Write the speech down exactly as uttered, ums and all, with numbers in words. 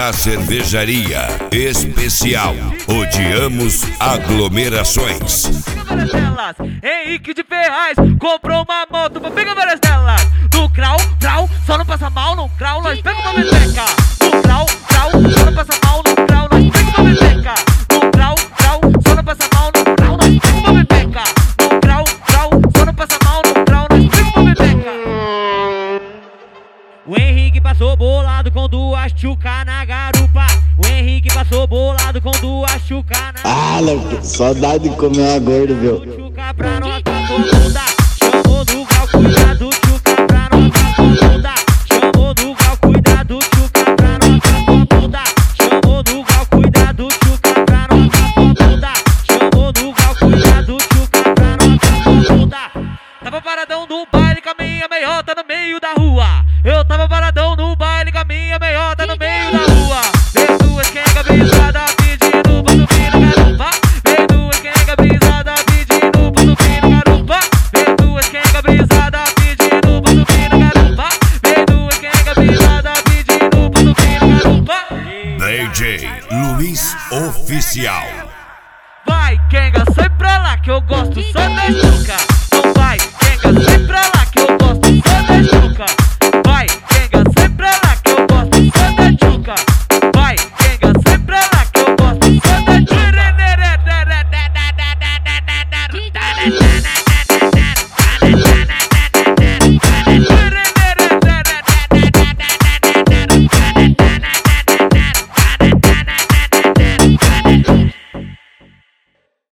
H Cervejaria Especial. Odiamos aglomerações. Henrique de Ferraz comprou uma moto pra pegar várias delas. No grau, grau, só não passa mal. No grau, nós pega uma bebeca. No grau, grau, só não passa mal. No grau, nós pega uma bebeca. No grau, grau, só não passa mal. No grau, nós pega uma bebeca. No grau, grau, só não passa mal. No grau, nós pega uma bebeca. O Henrique passou bolado com duas tchuca na garupa. O Henrique passou bolado com duas tchuca na garupa. Ah, louco, saudade de comer uma gorda, viu? Tchuca pra nós pra bunda. Chamou do grau, cuidado, tchuca pra nós pra bunda. Chamou do grau, cuidado, tchuca pra nós pra bunda. Chamou do grau, cuidado, tchuca pra nós pra bunda. Chamou do grau, cuidado, tchuca pra nós pra bunda. Tava paradão no baile com a minha meiota no meio da rua. Eu tava paradão no baile com a minha meiota no meio da rua. Veio duas quenga brisada pedindo pra subir na garupa. Veio duas quenga brisada pedindo pra subir na garupa. Veio duas quenga brisada pedindo pra subir na garupa. Veio duas quenga brisada pedindo pra subir na garupa. D J Luiz Oficial. Vai, quenga, sai pra lá que eu gosto só da chuca. Não vai, quenga, sai pra lá que eu gosto só da chuca.